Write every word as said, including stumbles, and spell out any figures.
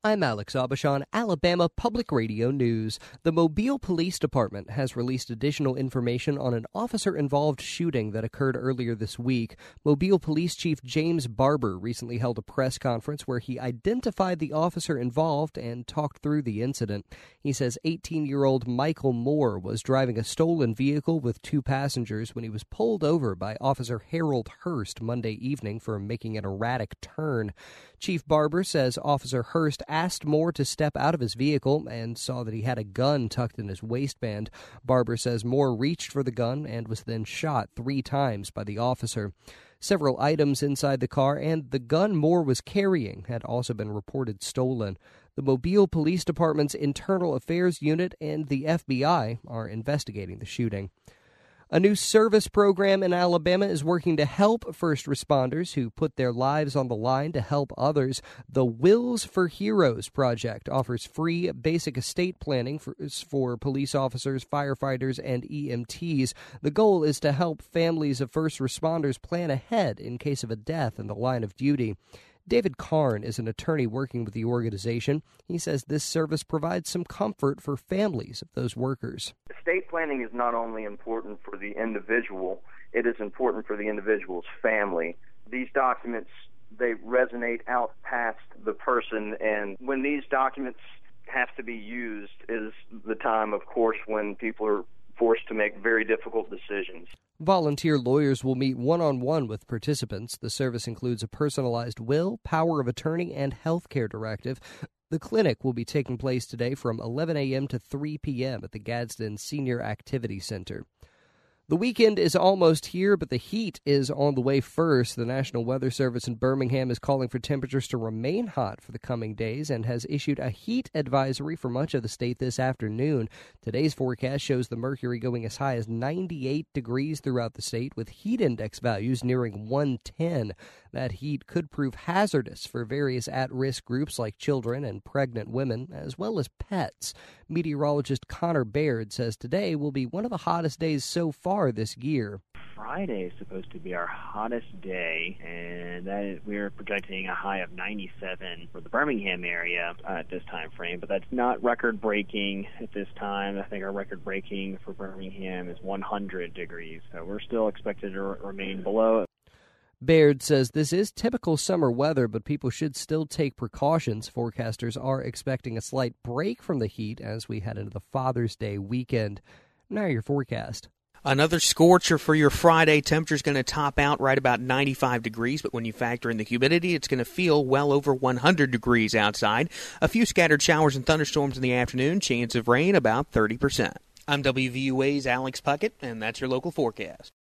I'm Alex Aubuchon, Alabama Public Radio News. The Mobile Police Department has released additional information on an officer-involved shooting that occurred earlier this week. Mobile Police Chief James Barber recently held a press conference where he identified the officer involved and talked through the incident. He says eighteen-year-old Michael Moore was driving a stolen vehicle with two passengers when he was pulled over by Officer Harold Hurst Monday evening for making an erratic turn. Chief Barber says Officer Hurst asked Moore to step out of his vehicle and saw that he had a gun tucked in his waistband. Barber says Moore reached for the gun and was then shot three times by the officer. Several items inside the car and the gun Moore was carrying had also been reported stolen. The Mobile Police Department's Internal Affairs Unit and the F B I are investigating the shooting. A new service program in Alabama is working to help first responders who put their lives on the line to help others. The Wills for Heroes project offers free basic estate planning for, for police officers, firefighters, and E M Ts. The goal is to help families of first responders plan ahead in case of a death in the line of duty. David Karn is an attorney working with the organization. He says this service provides some comfort for families of those workers. Estate planning is not only important for the individual, it is important for the individual's family. These documents, they resonate out past the person, and when these documents have to be used is the time, of course, when people are forced to make very difficult decisions. Volunteer lawyers will meet one-on-one with participants. The service includes a personalized will, power of attorney, and health care directive. The clinic will be taking place today from eleven a.m. to three p.m. at the Gadsden Senior Activity Center. The weekend is almost here, but the heat is on the way first. The National Weather Service in Birmingham is calling for temperatures to remain hot for the coming days and has issued a heat advisory for much of the state this afternoon. Today's forecast shows the mercury going as high as ninety-eight degrees throughout the state, with heat index values nearing one ten. That heat could prove hazardous for various at-risk groups like children and pregnant women, as well as pets. Meteorologist Connor Baird says today will be one of the hottest days so far this year. Friday is supposed to be our hottest day, and that is, we're projecting a high of ninety-seven for the Birmingham area uh, at this time frame, but that's not record-breaking at this time. I think our record-breaking for Birmingham is one hundred degrees, so we're still expected to r- remain below. Baird says this is typical summer weather, but people should still take precautions. Forecasters are expecting a slight break from the heat as we head into the Father's Day weekend. Now your forecast. Another scorcher for your Friday. Temperature's going to top out right about ninety-five degrees, but when you factor in the humidity, it's going to feel well over one hundred degrees outside. A few scattered showers and thunderstorms in the afternoon. Chance of rain about thirty percent. I'm W V U A's Alex Puckett, and that's your local forecast.